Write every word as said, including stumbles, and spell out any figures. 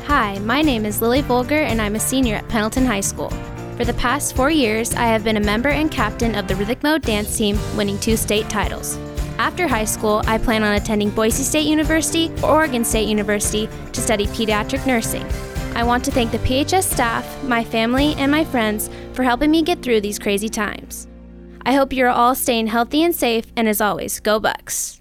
Hi, my name is Lily Volger and I'm a senior at Pendleton High School. For the past four years, I have been a member and captain of the Rhythmic Mode dance team, winning two state titles. After high school, I plan on attending Boise State University or Oregon State University to study pediatric nursing. I want to thank the P H S staff, my family, and my friends for helping me get through these crazy times. I hope you're all staying healthy and safe, and as always, go Bucks!